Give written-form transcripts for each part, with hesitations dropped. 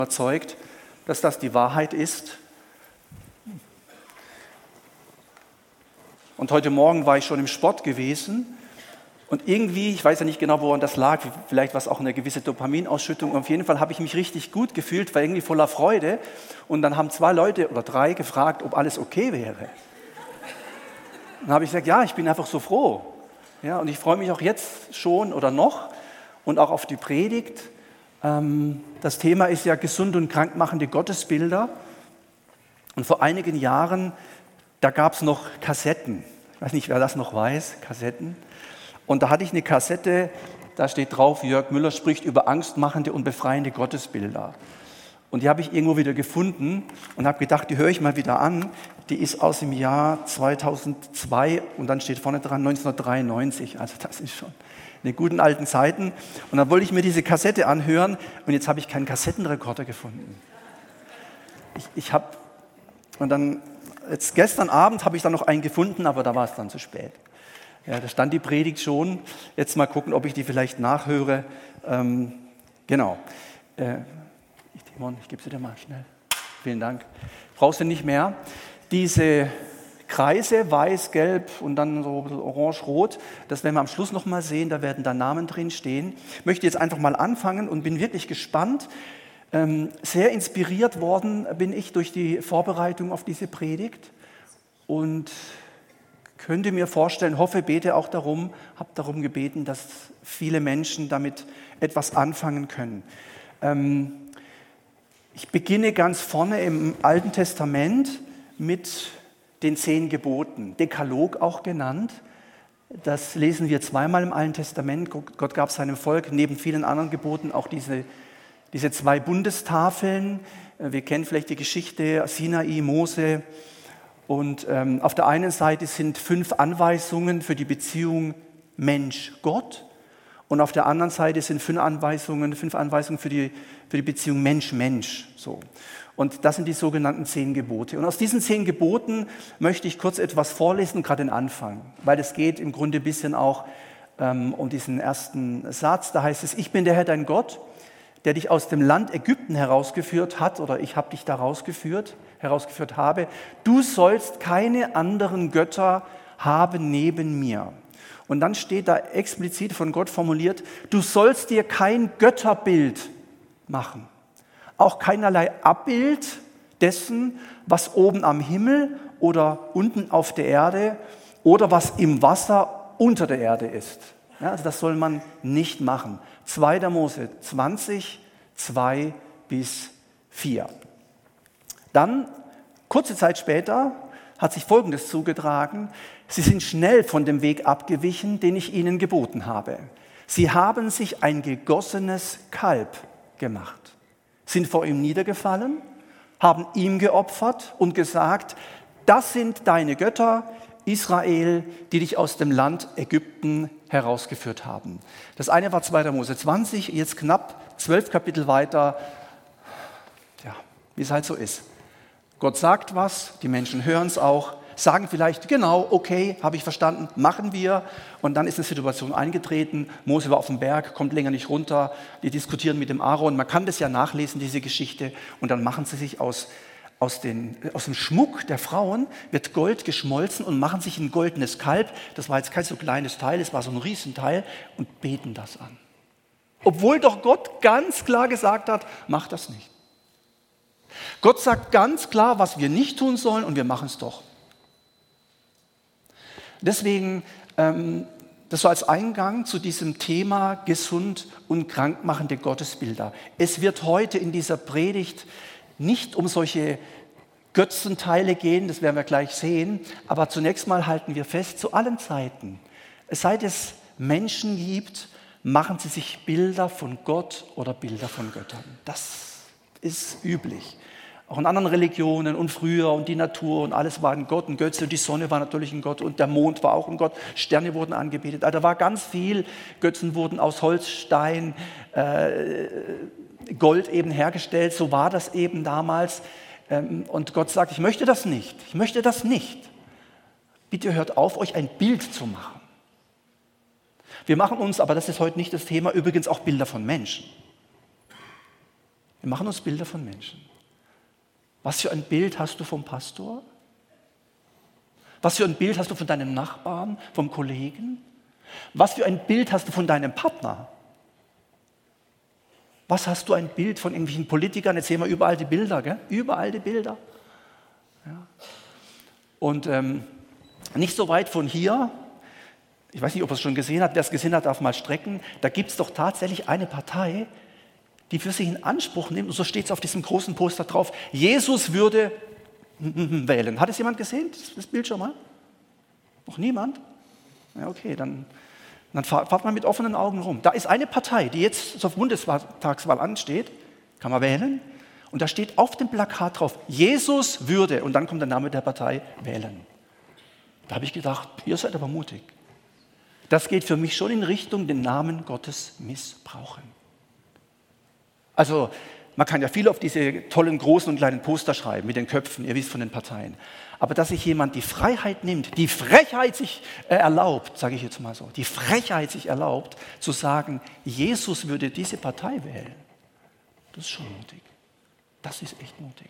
überzeugt, dass das die Wahrheit ist. Und heute Morgen war ich schon im Sport gewesen und irgendwie, ich weiß ja nicht genau, woran das lag, vielleicht war es auch eine gewisse Dopaminausschüttung, auf jeden Fall habe ich mich richtig gut gefühlt, war irgendwie voller Freude und dann haben 2 Leute oder 3 gefragt, ob alles okay wäre. Dann habe ich gesagt, ja, ich bin einfach so froh. Ja, und ich freue mich auch jetzt schon oder noch und auch auf die Predigt. Das Thema ist ja gesund und krankmachende Gottesbilder. Und vor einigen Jahren, da gab es noch Kassetten. Ich weiß nicht, wer das noch weiß, Kassetten. Und da hatte ich eine Kassette, da steht drauf, Jörg Müller spricht über angstmachende und befreiende Gottesbilder. Und die habe ich irgendwo wieder gefunden und habe gedacht, die höre ich mal wieder an. Die ist aus dem Jahr 2002 und dann steht vorne dran 1993. Also das ist schon in guten alten Zeiten. Und dann wollte ich mir diese Kassette anhören und jetzt habe ich keinen Kassettenrekorder gefunden. Gestern Abend habe ich dann noch einen gefunden, aber da war es dann zu spät. Ja, da stand die Predigt schon. Jetzt mal gucken, ob ich die vielleicht nachhöre. Genau. Timon, ich gebe sie dir mal schnell. Vielen Dank. Brauchst du nicht mehr. Diese Kreise, weiß, gelb und dann so orange-rot, das werden wir am Schluss noch mal sehen, da werden da Namen drin stehen. Ich möchte jetzt einfach mal anfangen und bin wirklich gespannt. Sehr inspiriert worden bin ich durch die Vorbereitung auf diese Predigt und könnte mir vorstellen, hoffe, bete auch darum, habe darum gebeten, dass viele Menschen damit etwas anfangen können. Ich beginne ganz vorne im Alten Testament mit den 10 Geboten, Dekalog auch genannt. Das lesen wir zweimal im Alten Testament. Gott gab seinem Volk neben vielen anderen Geboten auch diese 2 Bundestafeln. Wir kennen vielleicht die Geschichte Sinai, Mose. Und auf der einen Seite sind 5 Anweisungen für die Beziehung Mensch-Gott. Und auf der anderen Seite sind 5 Anweisungen für die Beziehung Mensch-Mensch. So. Und das sind die sogenannten 10 Gebote. Und aus diesen 10 Geboten möchte ich kurz etwas vorlesen, gerade den Anfang. Weil es geht im Grunde ein bisschen auch um diesen ersten Satz. Da heißt es, ich bin der Herr, dein Gott, der dich aus dem Land Ägypten herausgeführt hat, oder ich habe dich da herausgeführt habe. Du sollst keine anderen Götter haben neben mir. Und dann steht da explizit von Gott formuliert, du sollst dir kein Götterbild machen. Auch keinerlei Abbild dessen, was oben am Himmel oder unten auf der Erde oder was im Wasser unter der Erde ist. Ja, also das soll man nicht machen. 2. Mose 20, 2 bis 4. Dann, kurze Zeit später, hat sich Folgendes zugetragen. Sie sind schnell von dem Weg abgewichen, den ich ihnen geboten habe. Sie haben sich ein gegossenes Kalb gemacht, sind vor ihm niedergefallen, haben ihm geopfert und gesagt, das sind deine Götter, Israel, die dich aus dem Land Ägypten herausgeführt haben. Das eine war 2. Mose 20, jetzt knapp 12 Kapitel weiter, ja, wie es halt so ist. Gott sagt was, die Menschen hören es auch, sagen vielleicht, genau, okay, habe ich verstanden, machen wir. Und dann ist eine Situation eingetreten, Mose war auf dem Berg, kommt länger nicht runter, die diskutieren mit dem Aaron, man kann das ja nachlesen, diese Geschichte. Und dann machen sie sich aus dem Schmuck der Frauen, wird Gold geschmolzen und machen sich ein goldenes Kalb. Das war jetzt kein so kleines Teil, es war so ein Riesenteil und beten das an. Obwohl doch Gott ganz klar gesagt hat, mach das nicht. Gott sagt ganz klar, was wir nicht tun sollen und wir machen es doch. Deswegen, das so als Eingang zu diesem Thema gesund und krankmachende Gottesbilder. Es wird heute in dieser Predigt nicht um solche Götzenteile gehen, das werden wir gleich sehen, aber zunächst mal halten wir fest, zu allen Zeiten, seit es Menschen gibt, machen sie sich Bilder von Gott oder Bilder von Göttern. Das ist üblich. Auch in anderen Religionen und früher und die Natur und alles war ein Gott, ein Götze und die Sonne war natürlich ein Gott und der Mond war auch ein Gott, Sterne wurden angebetet. Also da war ganz viel, Götzen wurden aus Holz, Stein, Gold eben hergestellt, so war das eben damals. Und Gott sagt, ich möchte das nicht. Bitte hört auf, euch ein Bild zu machen. Wir machen uns, aber das ist heute nicht das Thema, übrigens auch Bilder von Menschen. Wir machen uns Bilder von Menschen. Was für ein Bild hast du vom Pastor? Was für ein Bild hast du von deinem Nachbarn, vom Kollegen? Was für ein Bild hast du von deinem Partner? Was hast du ein Bild von irgendwelchen Politikern? Jetzt sehen wir überall die Bilder, gell? Überall die Bilder. Ja. Und nicht so weit von hier, ich weiß nicht, ob er es schon gesehen hat, wer es gesehen hat, darf mal strecken, da gibt es doch tatsächlich eine Partei, die für sich in Anspruch nimmt, und so steht es auf diesem großen Poster drauf, Jesus würde wählen. Hat es jemand gesehen, das Bild schon mal? Noch niemand? Ja, okay, dann fahrt man mit offenen Augen rum. Da ist eine Partei, die jetzt zur Bundestagswahl ansteht, kann man wählen, und da steht auf dem Plakat drauf, Jesus würde, und dann kommt der Name der Partei, wählen. Da habe ich gedacht, ihr seid aber mutig. Das geht für mich schon in Richtung, den Namen Gottes missbrauchen. Also, man kann ja viel auf diese tollen großen und kleinen Poster schreiben mit den Köpfen, ihr wisst von den Parteien. Aber dass sich jemand die Freiheit nimmt, die Frechheit sich erlaubt, sage ich jetzt mal so, die Frechheit sich erlaubt, zu sagen, Jesus würde diese Partei wählen, das ist schon mutig. Das ist echt mutig.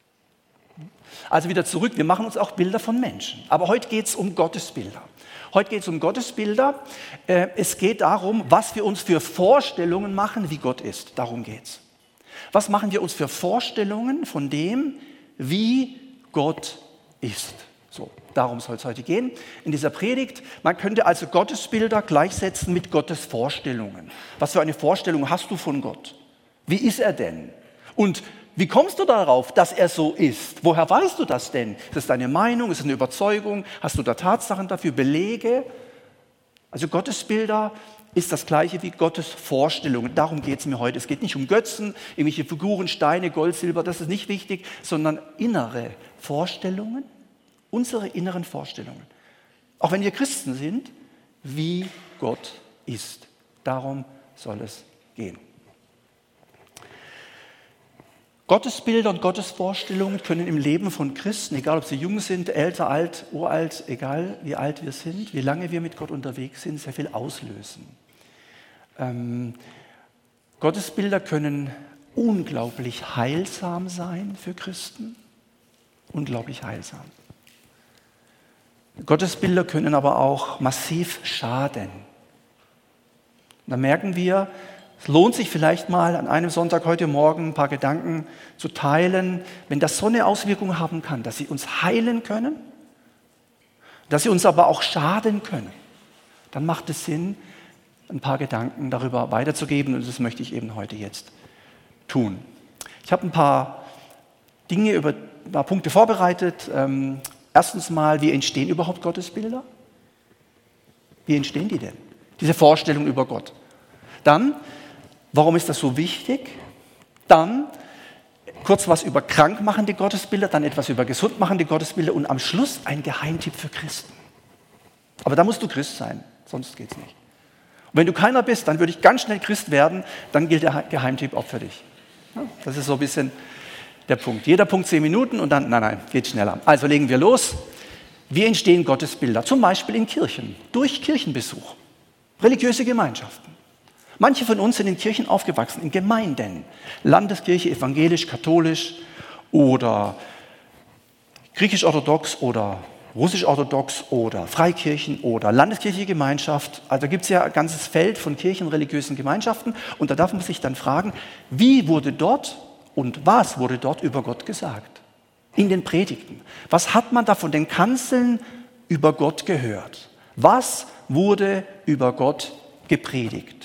Also wieder zurück, wir machen uns auch Bilder von Menschen. Aber heute geht es um Gottesbilder. Heute geht es um Gottesbilder. Es geht darum, was wir uns für Vorstellungen machen, wie Gott ist. Darum geht es. Was machen wir uns für Vorstellungen von dem, wie Gott ist? So, darum soll es heute gehen. In dieser Predigt, man könnte also Gottesbilder gleichsetzen mit Gottes Vorstellungen. Was für eine Vorstellung hast du von Gott? Wie ist er denn? Und wie kommst du darauf, dass er so ist? Woher weißt du das denn? Ist das deine Meinung? Ist das eine Überzeugung? Hast du da Tatsachen dafür, Belege? Also Gottesbilder ist das Gleiche wie Gottes Vorstellungen. Darum geht es mir heute. Es geht nicht um Götzen, irgendwelche Figuren, Steine, Gold, Silber, das ist nicht wichtig, sondern innere Vorstellungen, unsere inneren Vorstellungen. Auch wenn wir Christen sind, wie Gott ist. Darum soll es gehen. Gottesbilder und Gottesvorstellungen können im Leben von Christen, egal ob sie jung sind, älter, alt, uralt, egal wie alt wir sind, wie lange wir mit Gott unterwegs sind, sehr viel auslösen. Gottesbilder können unglaublich heilsam sein für Christen. Unglaublich heilsam. Gottesbilder können aber auch massiv schaden. Da merken wir, es lohnt sich vielleicht mal an einem Sonntag heute Morgen ein paar Gedanken zu teilen, wenn das so eine Auswirkung haben kann, dass sie uns heilen können, dass sie uns aber auch schaden können, dann macht es Sinn, ein paar Gedanken darüber weiterzugeben, und das möchte ich eben heute jetzt tun. Ich habe ein paar Dinge, ein paar Punkte vorbereitet. Erstens mal, wie entstehen überhaupt Gottesbilder? Wie entstehen die denn? Diese Vorstellung über Gott. Dann, warum ist das so wichtig? Dann kurz was über krankmachende Gottesbilder, dann etwas über gesundmachende Gottesbilder und am Schluss ein Geheimtipp für Christen. Aber da musst du Christ sein, sonst geht es nicht. Und wenn du keiner bist, dann würde ich ganz schnell Christ werden, dann gilt der Geheimtipp auch für dich. Ja, das ist so ein bisschen der Punkt. Jeder Punkt 10 Minuten und dann, nein, geht schneller. Also legen wir los. Wie entstehen Gottesbilder? Zum Beispiel in Kirchen, durch Kirchenbesuch, religiöse Gemeinschaften. Manche von uns sind in Kirchen aufgewachsen, in Gemeinden. Landeskirche, evangelisch, katholisch oder griechisch-orthodox oder russisch-orthodox oder Freikirchen oder landeskirchliche Gemeinschaft. Also da gibt es ja ein ganzes Feld von Kirchen, religiösen Gemeinschaften. Und da darf man sich dann fragen, wie wurde dort und was wurde dort über Gott gesagt? In den Predigten. Was hat man da von den Kanzeln über Gott gehört? Was wurde über Gott gepredigt?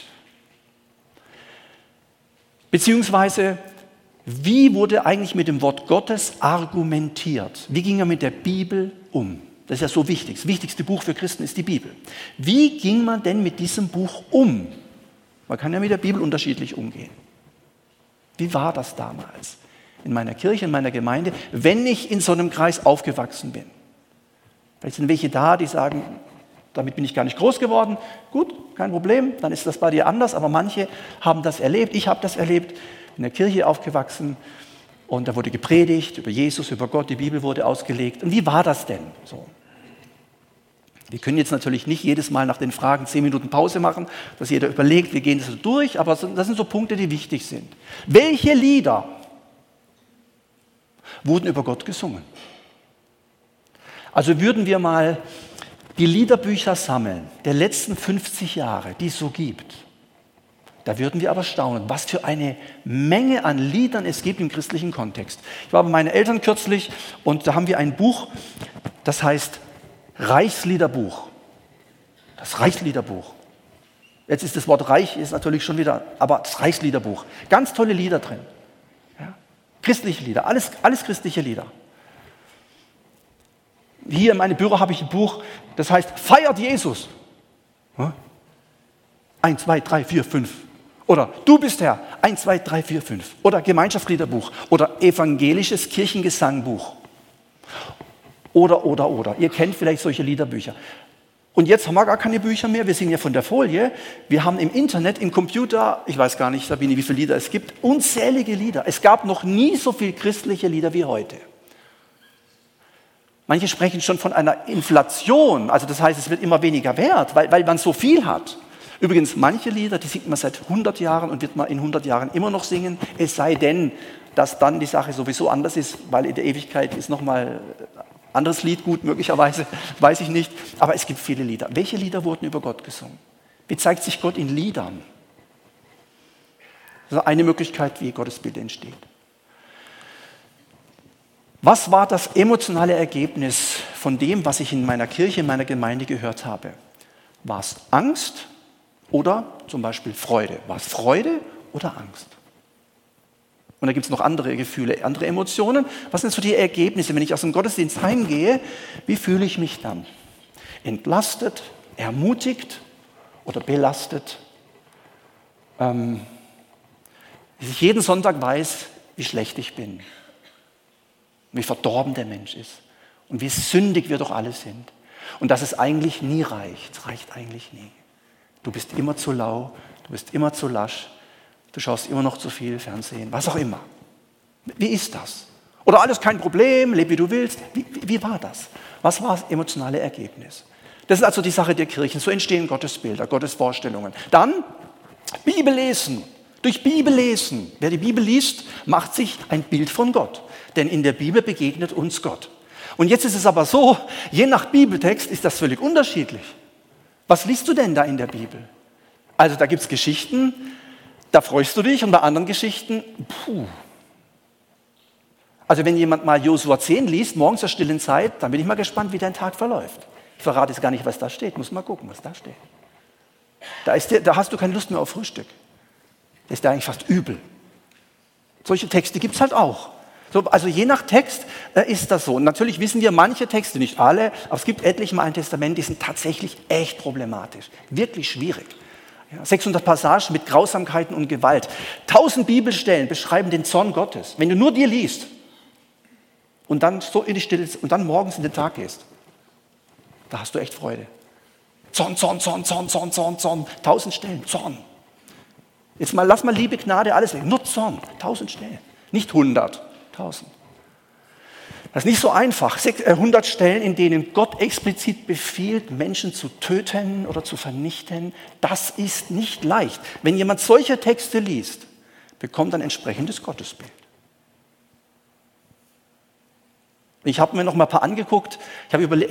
Beziehungsweise, wie wurde eigentlich mit dem Wort Gottes argumentiert? Wie ging er mit der Bibel um? Das ist ja so wichtig. Das wichtigste Buch für Christen ist die Bibel. Wie ging man denn mit diesem Buch um? Man kann ja mit der Bibel unterschiedlich umgehen. Wie war das damals in meiner Kirche, in meiner Gemeinde, wenn ich in so einem Kreis aufgewachsen bin? Vielleicht sind welche da, die sagen, damit bin ich gar nicht groß geworden. Gut, kein Problem, dann ist das bei dir anders. Aber manche haben das erlebt, ich habe das erlebt, in der Kirche aufgewachsen und da wurde gepredigt über Jesus, über Gott, die Bibel wurde ausgelegt. Und wie war das denn so? Wir können jetzt natürlich nicht jedes Mal nach den Fragen 10 Minuten Pause machen, dass jeder überlegt, wir gehen das so durch, aber das sind so Punkte, die wichtig sind. Welche Lieder wurden über Gott gesungen? Also würden wir mal die Liederbücher sammeln, der letzten 50 Jahre, die es so gibt, da würden wir aber staunen, was für eine Menge an Liedern es gibt im christlichen Kontext. Ich war bei meinen Eltern kürzlich und da haben wir ein Buch, das heißt Reichsliederbuch. Das Reichsliederbuch. Jetzt ist das Wort Reich ist natürlich schon wieder, aber das Reichsliederbuch. Ganz tolle Lieder drin. Ja? Christliche Lieder, alles christliche Lieder. Hier in meinem Büro habe ich ein Buch, das heißt Feiert Jesus. 1, 2, 3, 4, 5. Oder Du bist Herr. 1, 2, 3, 4, 5. Oder Gemeinschaftsliederbuch. Oder evangelisches Kirchengesangbuch. Oder. Ihr kennt vielleicht solche Liederbücher. Und jetzt haben wir gar keine Bücher mehr. Wir sind ja von der Folie. Wir haben im Internet, im Computer, ich weiß gar nicht, Sabine, wie viele Lieder es gibt, unzählige Lieder. Es gab noch nie so viele christliche Lieder wie heute. Manche sprechen schon von einer Inflation. Also das heißt, es wird immer weniger wert, weil man so viel hat. Übrigens, manche Lieder, die singt man seit 100 Jahren und wird man in 100 Jahren immer noch singen. Es sei denn, dass dann die Sache sowieso anders ist, weil in der Ewigkeit ist nochmal anderes Lied gut, möglicherweise, weiß ich nicht. Aber es gibt viele Lieder. Welche Lieder wurden über Gott gesungen? Wie zeigt sich Gott in Liedern? Das ist eine Möglichkeit, wie Gottesbild entsteht. Was war das emotionale Ergebnis von dem, was ich in meiner Kirche, in meiner Gemeinde gehört habe? War es Angst oder zum Beispiel Freude? War es Freude oder Angst? Und da gibt es noch andere Gefühle, andere Emotionen. Was sind so die Ergebnisse, wenn ich aus dem Gottesdienst heimgehe? Wie fühle ich mich dann? Entlastet, ermutigt oder belastet? Dass ich jeden Sonntag weiß, wie schlecht ich bin, wie verdorben der Mensch ist und wie sündig wir doch alle sind. Und dass es eigentlich nie reicht. Es reicht eigentlich nie. Du bist immer zu lau, du bist immer zu lasch. Du schaust immer noch zu viel Fernsehen, was auch immer. Wie ist das? Oder alles kein Problem, leb wie du willst. Wie war das? Was war das emotionale Ergebnis? Das ist also die Sache der Kirchen. So entstehen Gottesbilder, Gottesvorstellungen. Dann Bibellesen. Durch Bibellesen. Wer die Bibel liest, macht sich ein Bild von Gott. Denn in der Bibel begegnet uns Gott. Und jetzt ist es aber so, je nach Bibeltext ist das völlig unterschiedlich. Was liest du denn da in der Bibel? Also da gibt es Geschichten, da freust du dich, und bei anderen Geschichten, Also wenn jemand mal Josua 10 liest, morgens zur stillen Zeit, dann bin ich mal gespannt, wie dein Tag verläuft. Ich verrate jetzt gar nicht, was da steht. Muss mal gucken, was da steht. Da hast du keine Lust mehr auf Frühstück. Das ist da eigentlich fast übel. Solche Texte gibt es halt auch. So, also je nach Text ist das so. Und natürlich wissen wir, manche Texte, nicht alle, aber es gibt etliche im Alten Testament, die sind tatsächlich echt problematisch. Wirklich schwierig. Ja, 600 Passagen mit Grausamkeiten und Gewalt. 1000 Bibelstellen beschreiben den Zorn Gottes. Wenn du nur dir liest und dann so in die Stille und dann morgens in den Tag gehst, da hast du echt Freude. Zorn, Zorn, Zorn, Zorn, Zorn, Zorn, Zorn. 1000 Stellen, Zorn. Jetzt mal, lass mal Liebe, Gnade, alles weg. Nur Zorn, 1000 Stellen. Nicht 100, 1000. Das ist nicht so einfach. 100 Stellen, in denen Gott explizit befiehlt, Menschen zu töten oder zu vernichten. Das ist nicht leicht. Wenn jemand solche Texte liest, bekommt er ein entsprechendes Gottesbild. Ich habe mir noch mal ein paar angeguckt. Ich habe überlegt,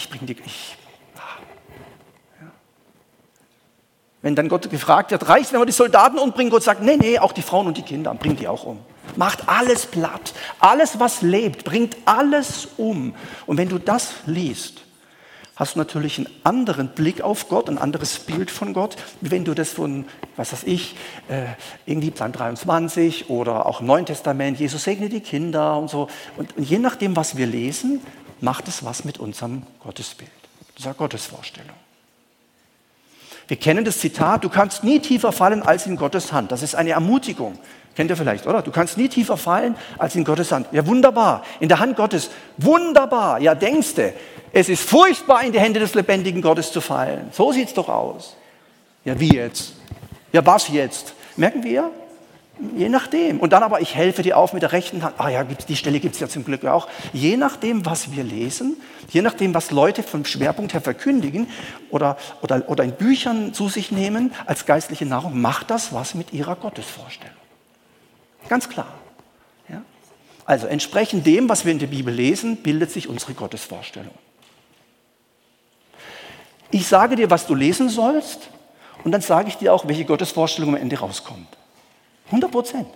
Wenn dann Gott gefragt wird, reicht es, wenn wir die Soldaten umbringen? Gott sagt, nee, auch die Frauen und die Kinder, bringt die auch um. Macht alles platt. Alles, was lebt, bringt alles um. Und wenn du das liest, hast du natürlich einen anderen Blick auf Gott, ein anderes Bild von Gott, wie wenn du das von, irgendwie Psalm 23 oder auch im Neuen Testament, Jesus segne die Kinder und so. Und je nachdem, was wir lesen, macht es was mit unserem Gottesbild, unserer Gottesvorstellung. Wir kennen das Zitat, du kannst nie tiefer fallen als in Gottes Hand. Das ist eine Ermutigung. Kennt ihr vielleicht, oder? Du kannst nie tiefer fallen als in Gottes Hand. Ja, wunderbar. In der Hand Gottes. Wunderbar. Ja, denkste, es ist furchtbar, in die Hände des lebendigen Gottes zu fallen. So sieht es doch aus. Ja, wie jetzt? Ja, was jetzt? Merken wir? Je nachdem. Und dann aber, ich helfe dir auf mit der rechten Hand. Ah ja, die Stelle gibt es ja zum Glück auch. Je nachdem, was wir lesen, je nachdem, was Leute vom Schwerpunkt her verkündigen oder in Büchern zu sich nehmen als geistliche Nahrung, macht das was mit ihrer Gottesvorstellung. Ganz klar. Ja? Also entsprechend dem, was wir in der Bibel lesen, bildet sich unsere Gottesvorstellung. Ich sage dir, was du lesen sollst, und dann sage ich dir auch, welche Gottesvorstellung am Ende rauskommt. 100%.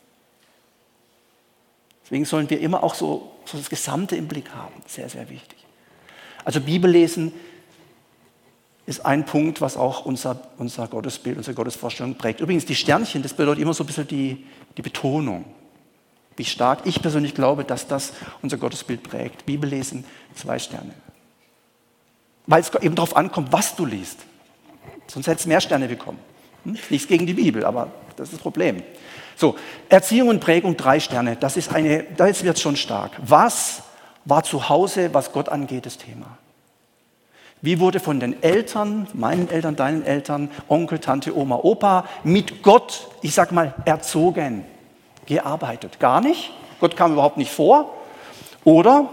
Deswegen sollen wir immer auch so das Gesamte im Blick haben. Sehr, sehr wichtig. Also Bibellesen ist ein Punkt, was auch unser Gottesbild, unsere Gottesvorstellung prägt. Übrigens, die Sternchen, das bedeutet immer so ein bisschen die Betonung. Wie stark ich persönlich glaube, dass das unser Gottesbild prägt. Bibellesen, 2 Sterne. Weil es eben darauf ankommt, was du liest. Sonst hättest du mehr Sterne bekommen. Nichts gegen die Bibel, aber das ist das Problem. So, Erziehung und Prägung 3 Sterne, da wird es schon stark. Was war zu Hause, was Gott angeht, das Thema? Wie wurde von den Eltern, meinen Eltern, deinen Eltern, Onkel, Tante, Oma, Opa, mit Gott, ich sag mal, erzogen, gearbeitet? Gar nicht. Gott kam überhaupt nicht vor. Oder,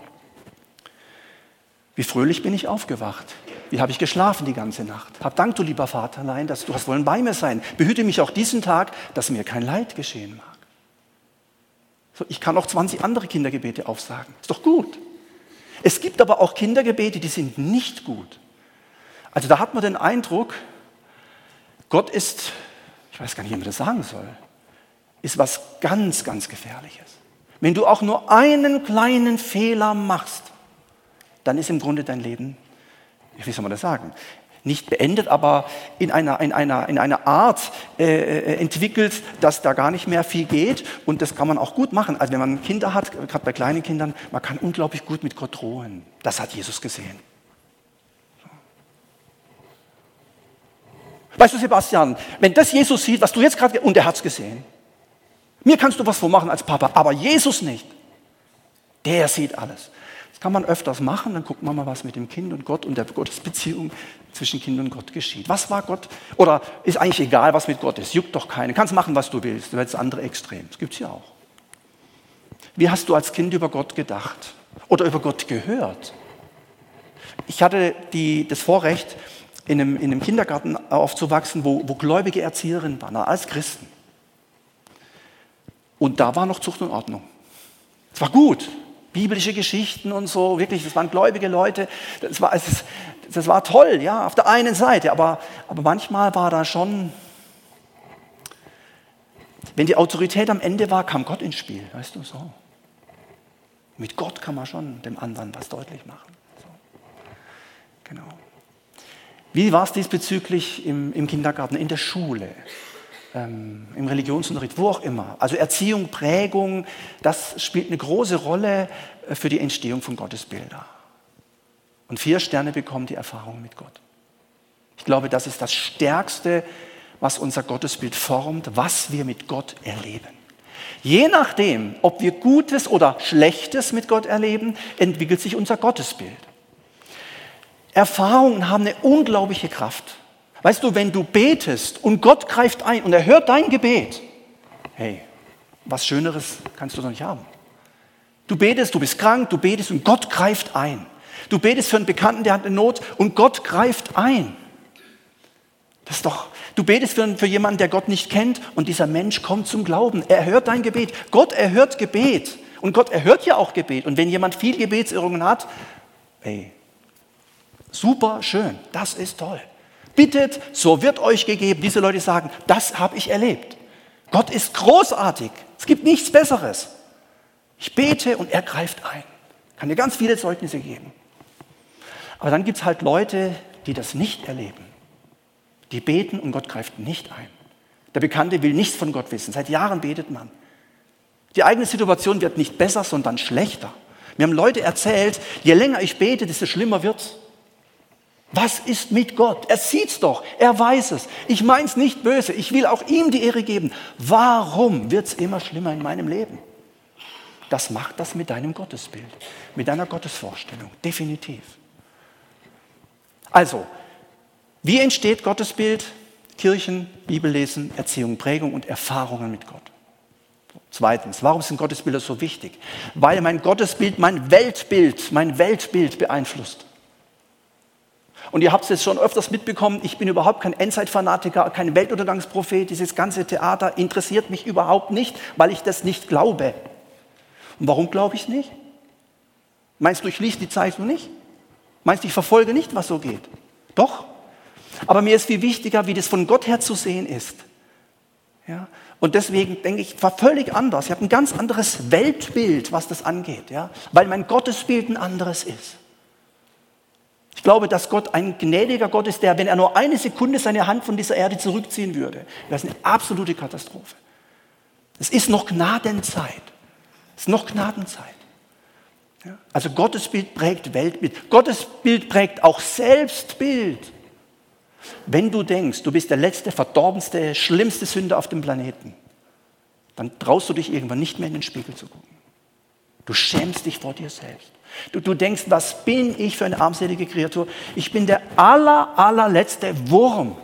wie fröhlich bin ich aufgewacht? Wie habe ich geschlafen die ganze Nacht? Hab Dank, du lieber Vaterlein, dass du hast wollen bei mir sein. Behüte mich auch diesen Tag, dass mir kein Leid geschehen mag. So, ich kann auch 20 andere Kindergebete aufsagen. Ist doch gut. Es gibt aber auch Kindergebete, die sind nicht gut. Also da hat man den Eindruck, Gott ist, ich weiß gar nicht, wie man das sagen soll, ist was ganz, ganz Gefährliches. Wenn du auch nur einen kleinen Fehler machst, dann ist im Grunde dein Leben, wie soll man das sagen, nicht beendet, aber in einer Art entwickelt, dass da gar nicht mehr viel geht. Und das kann man auch gut machen. Also wenn man Kinder hat, gerade bei kleinen Kindern, man kann unglaublich gut mit Gott drohen. Das hat Jesus gesehen. Weißt du, Sebastian, wenn das Jesus sieht, was du jetzt gerade, und er hat es gesehen. Mir kannst du was vormachen als Papa, aber Jesus nicht. Der sieht alles. Das kann man öfters machen, dann guckt man mal, was mit dem Kind und Gott und der Gottesbeziehung zwischen Kind und Gott geschieht. Was war Gott? Oder ist eigentlich egal, was mit Gott ist. Juckt doch keinen. Kannst machen, was du willst. Du willst das andere Extrem. Das gibt es ja auch. Wie hast du als Kind über Gott gedacht? Oder über Gott gehört? Ich hatte das Vorrecht, in einem Kindergarten aufzuwachsen, wo gläubige Erzieherinnen waren, als Christen. Und da war noch Zucht und Ordnung. Es war gut. Biblische Geschichten und so, wirklich, das waren gläubige Leute. Das war toll, ja, auf der einen Seite. Aber manchmal war da schon, wenn die Autorität am Ende war, kam Gott ins Spiel, weißt du, so. Mit Gott kann man schon dem anderen was deutlich machen. So. Genau. Wie war es diesbezüglich im Kindergarten, in der Schule? Im Religionsunterricht, wo auch immer. Also Erziehung, Prägung, das spielt eine große Rolle für die Entstehung von Gottesbildern. Und 4 Sterne bekommen die Erfahrung mit Gott. Ich glaube, das ist das Stärkste, was unser Gottesbild formt, was wir mit Gott erleben. Je nachdem, ob wir Gutes oder Schlechtes mit Gott erleben, entwickelt sich unser Gottesbild. Erfahrungen haben eine unglaubliche Kraft. Weißt du, wenn du betest und Gott greift ein und er hört dein Gebet, hey, was Schöneres kannst du doch nicht haben. Du betest, du bist krank, du betest und Gott greift ein. Du betest für einen Bekannten, der hat eine Not und Gott greift ein. Du betest für jemanden, der Gott nicht kennt und dieser Mensch kommt zum Glauben. Er hört dein Gebet. Gott erhört Gebet und Gott erhört ja auch Gebet. Und wenn jemand viel Gebetsirrungen hat, hey, super schön, das ist toll. Bittet, so wird euch gegeben. Diese Leute sagen, das habe ich erlebt. Gott ist großartig. Es gibt nichts Besseres. Ich bete und er greift ein. Kann dir ganz viele Zeugnisse geben. Aber dann gibt es halt Leute, die das nicht erleben. Die beten und Gott greift nicht ein. Der Bekannte will nichts von Gott wissen. Seit Jahren betet man. Die eigene Situation wird nicht besser, sondern schlechter. Mir haben Leute erzählt, je länger ich bete, desto schlimmer wird's. Was ist mit Gott? Er sieht's doch, er weiß es. Ich mein's nicht böse, ich will auch ihm die Ehre geben. Warum wird's immer schlimmer in meinem Leben? Das macht das mit deinem Gottesbild, mit deiner Gottesvorstellung, definitiv. Also, wie entsteht Gottesbild? Kirchen, Bibellesen, Erziehung, Prägung und Erfahrungen mit Gott. Zweitens, warum sind Gottesbilder so wichtig? Weil mein Gottesbild mein Weltbild beeinflusst. Und ihr habt es jetzt schon öfters mitbekommen, ich bin überhaupt kein Endzeitfanatiker, kein Weltuntergangsprophet. Dieses ganze Theater interessiert mich überhaupt nicht, weil ich das nicht glaube. Und warum glaube ich es nicht? Meinst du, ich lese die Zeitung nicht? Meinst du, ich verfolge nicht, was so geht? Doch. Aber mir ist viel wichtiger, wie das von Gott her zu sehen ist. Ja? Und deswegen denke ich, war völlig anders. Ich habe ein ganz anderes Weltbild, was das angeht. Ja? Weil mein Gottesbild ein anderes ist. Ich glaube, dass Gott ein gnädiger Gott ist, der, wenn er nur eine Sekunde seine Hand von dieser Erde zurückziehen würde, wäre es eine absolute Katastrophe. Es ist noch Gnadenzeit. Ja? Also Gottesbild prägt Weltbild. Gottesbild prägt auch Selbstbild. Wenn du denkst, du bist der letzte, verdorbenste, schlimmste Sünder auf dem Planeten, dann traust du dich irgendwann nicht mehr in den Spiegel zu gucken. Du schämst dich vor dir selbst. Du denkst, was bin ich für eine armselige Kreatur? Ich bin der allerletzte Wurm.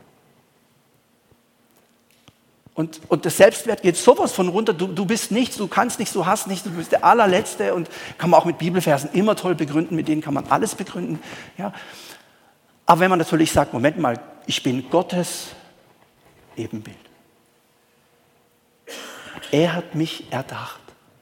Und der Selbstwert geht sowas von runter. Du bist nichts, du kannst nichts, du hast nichts, du bist der allerletzte. Und kann man auch mit Bibelversen immer toll begründen, mit denen kann man alles begründen. Ja. Aber wenn man natürlich sagt, Moment mal, ich bin Gottes Ebenbild. Er hat mich erdacht.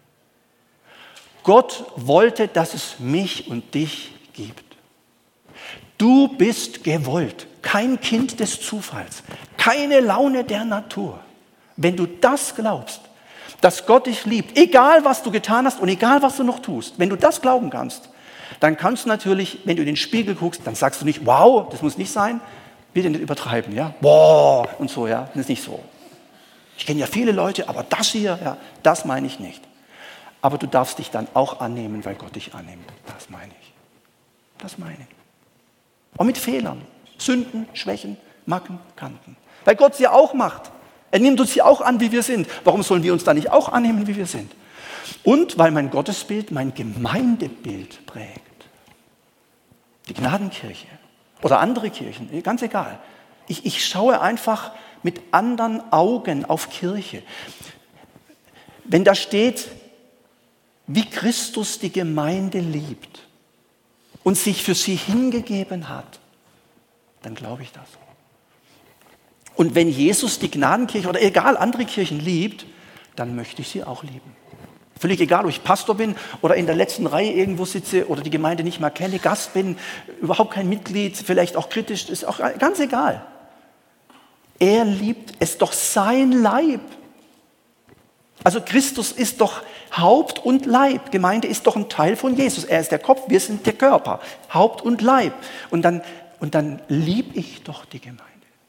Gott wollte, dass es mich und dich gibt. Du bist gewollt, kein Kind des Zufalls, keine Laune der Natur. Wenn du das glaubst, dass Gott dich liebt, egal was du getan hast und egal was du noch tust, wenn du das glauben kannst, dann kannst du natürlich, wenn du in den Spiegel guckst, dann sagst du nicht, wow, das muss nicht sein, bitte nicht übertreiben, ja, boah und so, ja, das ist nicht so. Ich kenne ja viele Leute, aber das hier, ja, das meine ich nicht. Aber du darfst dich dann auch annehmen, weil Gott dich annimmt. Das meine ich. Das meine ich. Und mit Fehlern, Sünden, Schwächen, Macken, Kanten. Weil Gott sie auch macht. Er nimmt uns ja auch an, wie wir sind. Warum sollen wir uns dann nicht auch annehmen, wie wir sind? Und weil mein Gottesbild mein Gemeindebild prägt. Die Gnadenkirche oder andere Kirchen, ganz egal. Ich schaue einfach mit anderen Augen auf Kirche. Wenn da steht, wie Christus die Gemeinde liebt und sich für sie hingegeben hat, dann glaube ich das. Und wenn Jesus die Gnadenkirche oder egal andere Kirchen liebt, dann möchte ich sie auch lieben. Völlig egal, ob ich Pastor bin oder in der letzten Reihe irgendwo sitze oder die Gemeinde nicht mal kenne, Gast bin, überhaupt kein Mitglied, vielleicht auch kritisch, ist auch ganz egal. Er liebt, es ist doch sein Leib. Also Christus ist doch Haupt und Leib. Gemeinde ist doch ein Teil von Jesus. Er ist der Kopf, wir sind der Körper. Haupt und Leib. Und dann liebe ich doch die Gemeinde.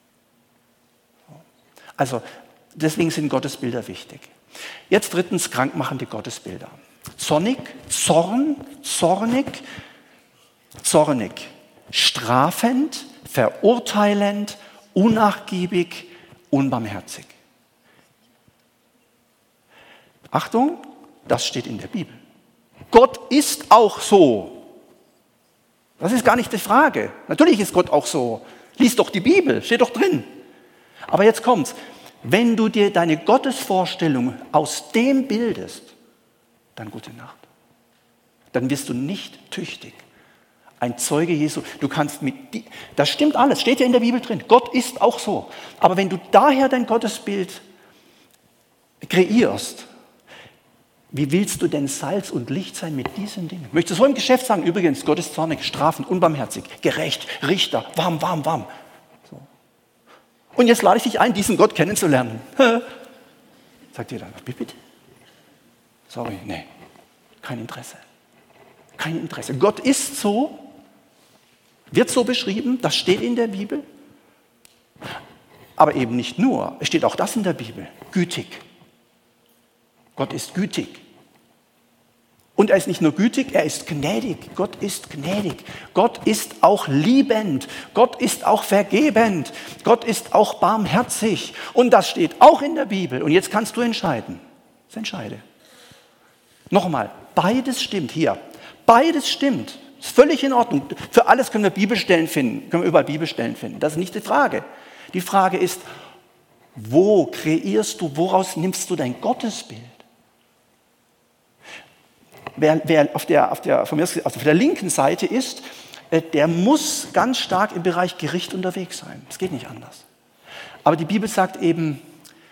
Also deswegen sind Gottesbilder wichtig. Jetzt drittens krankmachende Gottesbilder. Zornig, strafend, verurteilend, unnachgiebig, unbarmherzig. Achtung, das steht in der Bibel. Gott ist auch so. Das ist gar nicht die Frage. Natürlich ist Gott auch so. Lies doch die Bibel, steht doch drin. Aber jetzt kommt's. Wenn du dir deine Gottesvorstellung aus dem bildest, dann gute Nacht. Dann wirst du nicht tüchtig. Ein Zeuge Jesu, du kannst das stimmt alles, steht ja in der Bibel drin. Gott ist auch so. Aber wenn du daher dein Gottesbild kreierst, wie willst du denn Salz und Licht sein mit diesen Dingen? Möchtest du so im Geschäft sagen, übrigens, Gott ist zornig, strafend, unbarmherzig, gerecht, Richter, warm. So. Und jetzt lade ich dich ein, diesen Gott kennenzulernen. Sagt ihr dann, bitte? Sorry, nee, kein Interesse. Kein Interesse. Gott ist so, wird so beschrieben, das steht in der Bibel. Aber eben nicht nur, es steht auch das in der Bibel, gütig. Gott ist gütig. Und er ist nicht nur gütig, er ist gnädig. Gott ist gnädig. Gott ist auch liebend. Gott ist auch vergebend. Gott ist auch barmherzig. Und das steht auch in der Bibel. Und jetzt kannst du entscheiden. Jetzt entscheide. Nochmal, beides stimmt hier. Beides stimmt. Ist völlig in Ordnung. Für alles können wir Bibelstellen finden. Können wir überall Bibelstellen finden. Das ist nicht die Frage. Die Frage ist, wo kreierst du, woraus nimmst du dein Gottesbild? Wer auf der linken Seite ist, der muss ganz stark im Bereich Gericht unterwegs sein. Es geht nicht anders. Aber die Bibel sagt eben,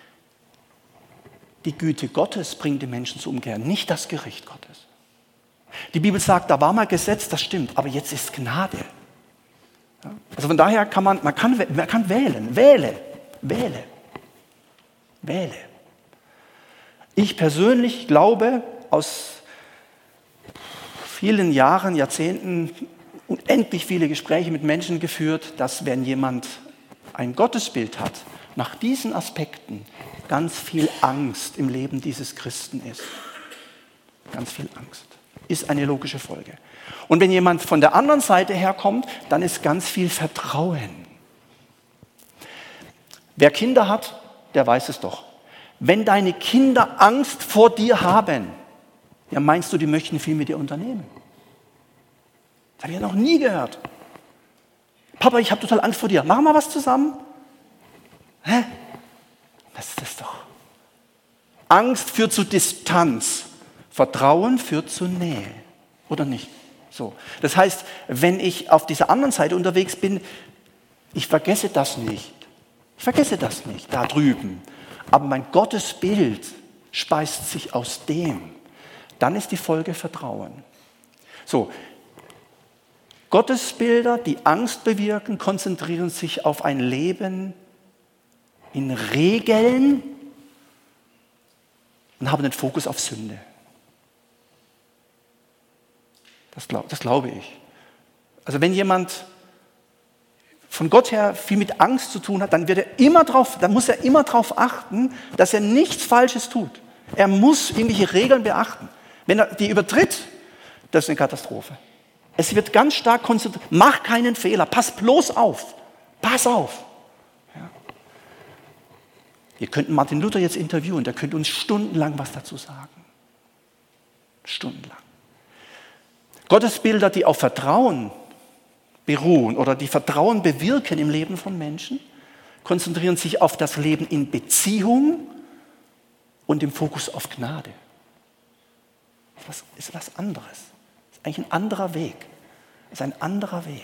die Güte Gottes bringt den Menschen zur Umkehr, nicht das Gericht Gottes. Die Bibel sagt, da war mal Gesetz, das stimmt, aber jetzt ist Gnade. Ja? Also von daher kann man wählen. Wähle. Ich persönlich glaube, aus vielen Jahren, Jahrzehnten, unendlich viele Gespräche mit Menschen geführt, dass wenn jemand ein Gottesbild hat, nach diesen Aspekten ganz viel Angst im Leben dieses Christen ist. Ganz viel Angst. Ist eine logische Folge. Und wenn jemand von der anderen Seite herkommt, dann ist ganz viel Vertrauen. Wer Kinder hat, der weiß es doch. Wenn deine Kinder Angst vor dir haben, ja, meinst du, die möchten viel mit dir unternehmen? Das habe ich ja noch nie gehört. Papa, ich habe total Angst vor dir. Machen wir was zusammen? Hä? Was ist das doch? Angst führt zu Distanz. Vertrauen führt zu Nähe. Oder nicht? So. Das heißt, wenn ich auf dieser anderen Seite unterwegs bin, ich vergesse das nicht. Da drüben. Aber mein Gottesbild speist sich aus dem. Dann ist die Folge Vertrauen. So. Gottesbilder, die Angst bewirken, konzentrieren sich auf ein Leben in Regeln und haben den Fokus auf Sünde. Das glaube ich. Also wenn jemand von Gott her viel mit Angst zu tun hat, dann muss er immer darauf achten, dass er nichts Falsches tut. Er muss irgendwelche Regeln beachten. Wenn er die übertritt, das ist eine Katastrophe. Es wird ganz stark konzentriert. Mach keinen Fehler. Pass bloß auf. Pass auf. Ja. Wir könnten Martin Luther jetzt interviewen. Der könnte uns stundenlang was dazu sagen. Stundenlang. Gottesbilder, die auf Vertrauen beruhen oder die Vertrauen bewirken im Leben von Menschen, konzentrieren sich auf das Leben in Beziehung und im Fokus auf Gnade. Das ist was anderes. Das ist eigentlich ein anderer Weg. Das ist ein anderer Weg.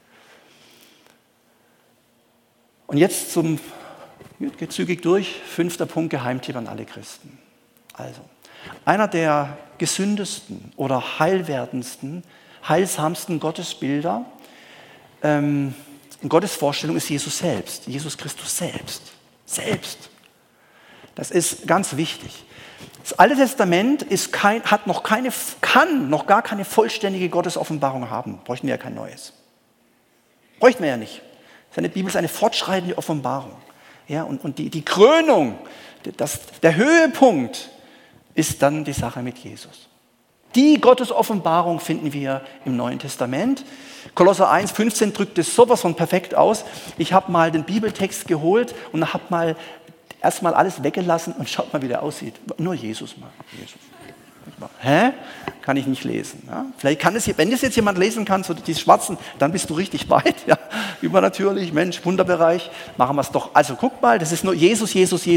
Und jetzt geht zügig durch, 5. Punkt, Geheimtipp an alle Christen. Also, einer der gesündesten oder heilwerdendsten, heilsamsten Gottesbilder in Gottes Vorstellung ist Jesus selbst, Jesus Christus selbst. Das ist ganz wichtig. Das Alte Testament kann noch gar keine vollständige Gottesoffenbarung haben. Bräuchten wir ja kein neues. Bräuchten wir ja nicht. Seine Bibel ist eine fortschreitende Offenbarung. Ja, und die Krönung, der Höhepunkt ist dann die Sache mit Jesus. Die Gottesoffenbarung finden wir im Neuen Testament. Kolosser 1,15 drückt es sowas von perfekt aus. Ich habe mal den Bibeltext geholt und habe erstmal alles weggelassen und schaut mal, wie der aussieht. Nur Jesus mal. Jesus. Hä? Kann ich nicht lesen. Ja? Vielleicht wenn das jetzt jemand lesen kann, so die Schwarzen, dann bist du richtig weit. Ja? Übernatürlich, Mensch, Wunderbereich. Machen wir es doch. Also guck mal, das ist nur Jesus.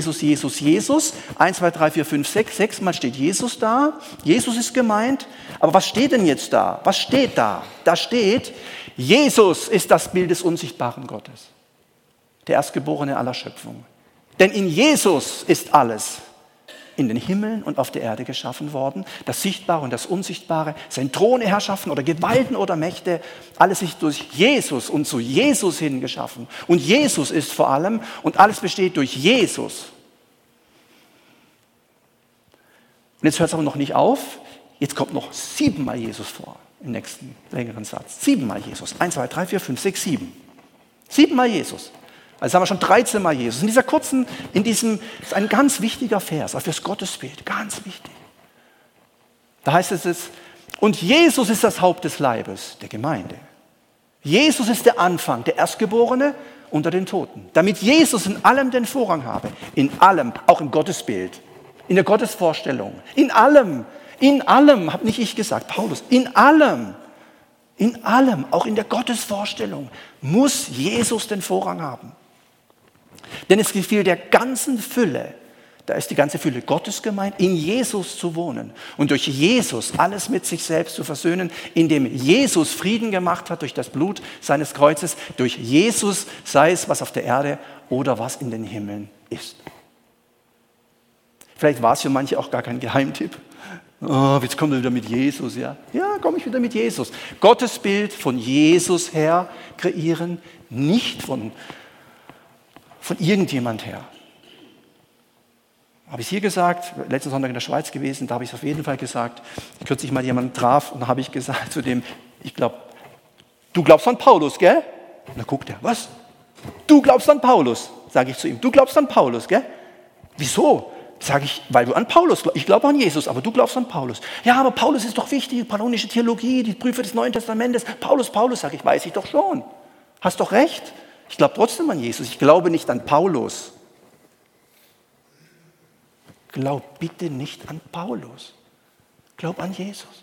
1, 2, 3, 4, 5, 6. 6 Mal steht Jesus da. Jesus ist gemeint. Aber was steht denn jetzt da? Was steht da? Da steht, Jesus ist das Bild des unsichtbaren Gottes. Der Erstgeborene aller Schöpfung. Denn in Jesus ist alles in den Himmeln und auf der Erde geschaffen worden. Das Sichtbare und das Unsichtbare, sein Throne, Herrschaften oder Gewalten oder Mächte, alles ist durch Jesus und zu Jesus hin geschaffen. Und Jesus ist vor allem und alles besteht durch Jesus. Und jetzt hört es aber noch nicht auf. Jetzt kommt noch 7 Mal Jesus vor im nächsten längeren Satz. 7 Mal Jesus. 1, 2, 3, 4, 5, 6, 7. 7 Mal Jesus. Also haben wir schon 13 Mal Jesus. Das ist ein ganz wichtiger Vers, auch fürs Gottesbild, ganz wichtig. Da heißt es, und Jesus ist das Haupt des Leibes, der Gemeinde. Jesus ist der Anfang, der Erstgeborene unter den Toten. Damit Jesus in allem den Vorrang habe. In allem, auch im Gottesbild, in der Gottesvorstellung. In allem, habe nicht ich gesagt, Paulus, in allem, auch in der Gottesvorstellung muss Jesus den Vorrang haben. Denn es gefiel der ganzen Fülle, da ist die ganze Fülle Gottes gemeint, in Jesus zu wohnen und durch Jesus alles mit sich selbst zu versöhnen, indem Jesus Frieden gemacht hat durch das Blut seines Kreuzes, durch Jesus, sei es was auf der Erde oder was in den Himmeln ist. Vielleicht war es für manche auch gar kein Geheimtipp. Oh, jetzt kommt er wieder mit Jesus, ja? Ja, komme ich wieder mit Jesus. Gottes Bild von Jesus her kreieren, nicht von irgendjemand her. Habe ich es hier gesagt, letzten Sonntag in der Schweiz gewesen, da habe ich es auf jeden Fall gesagt. Kürzlich mal jemanden traf und da habe ich gesagt zu dem, ich glaube, du glaubst an Paulus, gell? Und dann guckt er, was? Du glaubst an Paulus, sage ich zu ihm. Du glaubst an Paulus, gell? Wieso? Sage ich, weil du an Paulus glaubst. Ich glaube an Jesus, aber du glaubst an Paulus. Ja, aber Paulus ist doch wichtig, paulinische Theologie, die Prüfer des Neuen Testamentes. Paulus, sage ich, weiß ich doch schon. Hast doch recht. Ich glaube trotzdem an Jesus. Ich glaube nicht an Paulus. Glaub bitte nicht an Paulus. Glaub an Jesus.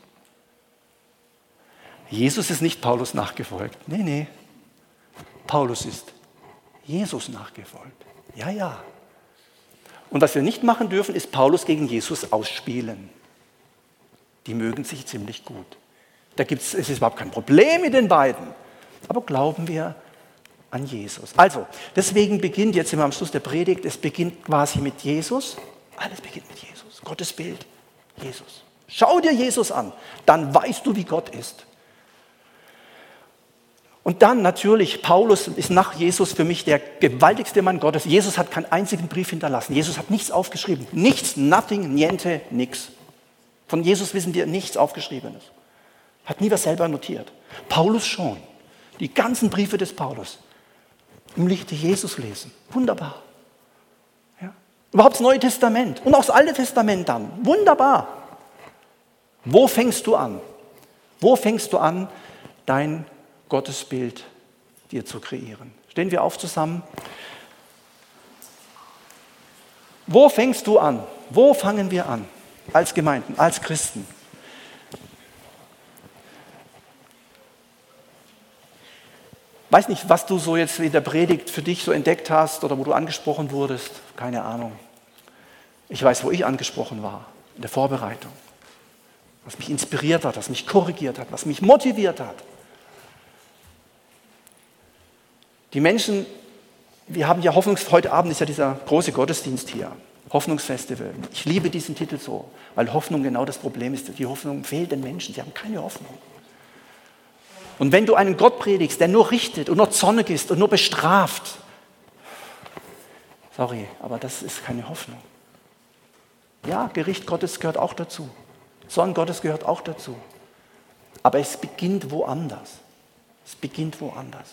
Jesus ist nicht Paulus nachgefolgt. Nee. Paulus ist Jesus nachgefolgt. Ja. Und was wir nicht machen dürfen, ist Paulus gegen Jesus ausspielen. Die mögen sich ziemlich gut. Es ist überhaupt kein Problem mit den beiden. Aber glauben wir an Jesus. Also, deswegen beginnt, jetzt sind wir am Schluss der Predigt, es beginnt quasi mit Jesus. Alles beginnt mit Jesus. Gottes Bild, Jesus. Schau dir Jesus an, dann weißt du, wie Gott ist. Und dann natürlich, Paulus ist nach Jesus für mich der gewaltigste Mann Gottes. Jesus hat keinen einzigen Brief hinterlassen. Jesus hat nichts aufgeschrieben. Nichts, nothing, niente, nix. Von Jesus wissen wir nichts Aufgeschriebenes. Hat nie was selber notiert. Paulus schon. Die ganzen Briefe des Paulus. Im Lichte Jesus lesen. Wunderbar. Ja. Überhaupt das Neue Testament und auch das Alte Testament dann. Wunderbar. Wo fängst du an? Wo fängst du an, dein Gottesbild dir zu kreieren? Stehen wir auf zusammen. Wo fängst du an? Wo fangen wir an? Als Gemeinden, als Christen. Weiß nicht, was du so jetzt in der Predigt für dich so entdeckt hast oder wo du angesprochen wurdest. Keine Ahnung. Ich weiß, wo ich angesprochen war, in der Vorbereitung. Was mich inspiriert hat, was mich korrigiert hat, was mich motiviert hat. Die Menschen, wir haben ja heute Abend ist ja dieser große Gottesdienst hier, Hoffnungsfestival. Ich liebe diesen Titel so, weil Hoffnung genau das Problem ist. Die Hoffnung fehlt den Menschen, sie haben keine Hoffnung. Und wenn du einen Gott predigst, der nur richtet und nur zornig ist und nur bestraft, sorry, aber das ist keine Hoffnung. Ja, Gericht Gottes gehört auch dazu. Zorn Gottes gehört auch dazu. Aber es beginnt woanders. Es beginnt woanders.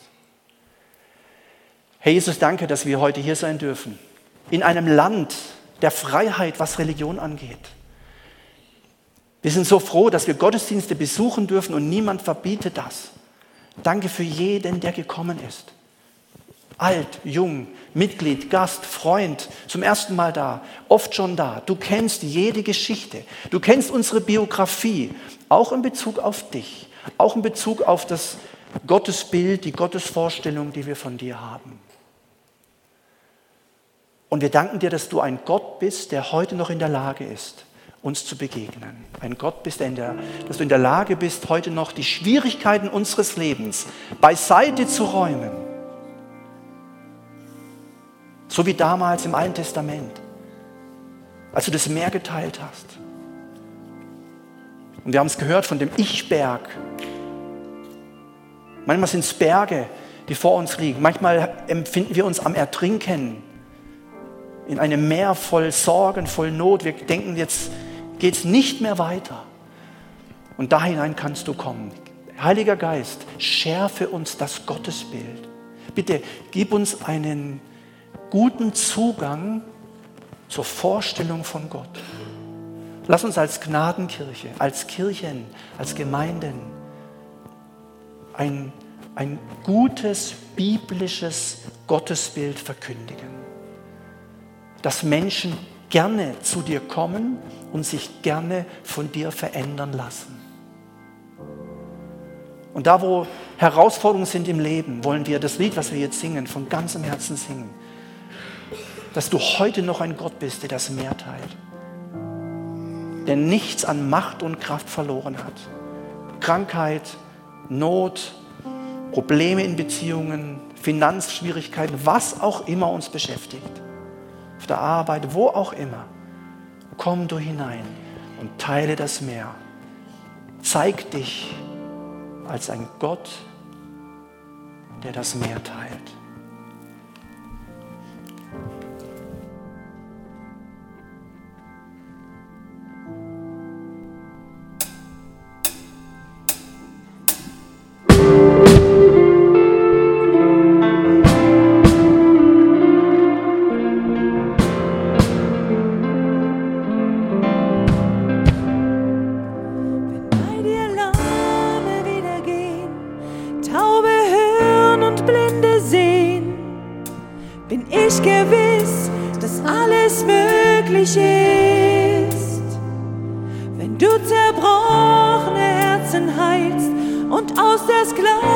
Herr Jesus, danke, dass wir heute hier sein dürfen. In einem Land der Freiheit, was Religion angeht. Wir sind so froh, dass wir Gottesdienste besuchen dürfen und niemand verbietet das. Danke für jeden, der gekommen ist. Alt, jung, Mitglied, Gast, Freund, zum ersten Mal da, oft schon da. Du kennst jede Geschichte. Du kennst unsere Biografie, auch in Bezug auf dich, auch in Bezug auf das Gottesbild, die Gottesvorstellung, die wir von dir haben. Und wir danken dir, dass du ein Gott bist, der heute noch in der Lage ist, uns zu begegnen. Ein Gott bist, dass du in der Lage bist, heute noch die Schwierigkeiten unseres Lebens beiseite zu räumen. So wie damals im Alten Testament, als du das Meer geteilt hast. Und wir haben es gehört von dem Ich-Berg. Manchmal sind es Berge, die vor uns liegen. Manchmal empfinden wir uns am Ertrinken. In einem Meer voll Sorgen, voll Not. Wir denken, jetzt geht es nicht mehr weiter. Und da hinein kannst du kommen. Heiliger Geist, schärfe uns das Gottesbild. Bitte gib uns einen guten Zugang zur Vorstellung von Gott. Lass uns als Gnadenkirche, als Kirchen, als Gemeinden ein gutes biblisches Gottesbild verkündigen. Dass Menschen gerne zu dir kommen und sich gerne von dir verändern lassen. Und da, wo Herausforderungen sind im Leben, wollen wir das Lied, was wir jetzt singen, von ganzem Herzen singen. dass du heute noch ein Gott bist, der das Meer teilt. Der nichts an Macht und Kraft verloren hat. Krankheit, Not, Probleme in Beziehungen, Finanzschwierigkeiten, was auch immer uns beschäftigt. Auf der Arbeit, wo auch immer. Komm du hinein und teile das Meer. Zeig dich als ein Gott, der das Meer teilt. Ich gewiss, dass alles möglich ist, wenn du zerbrochene Herzen heilst und aus der Sklaverei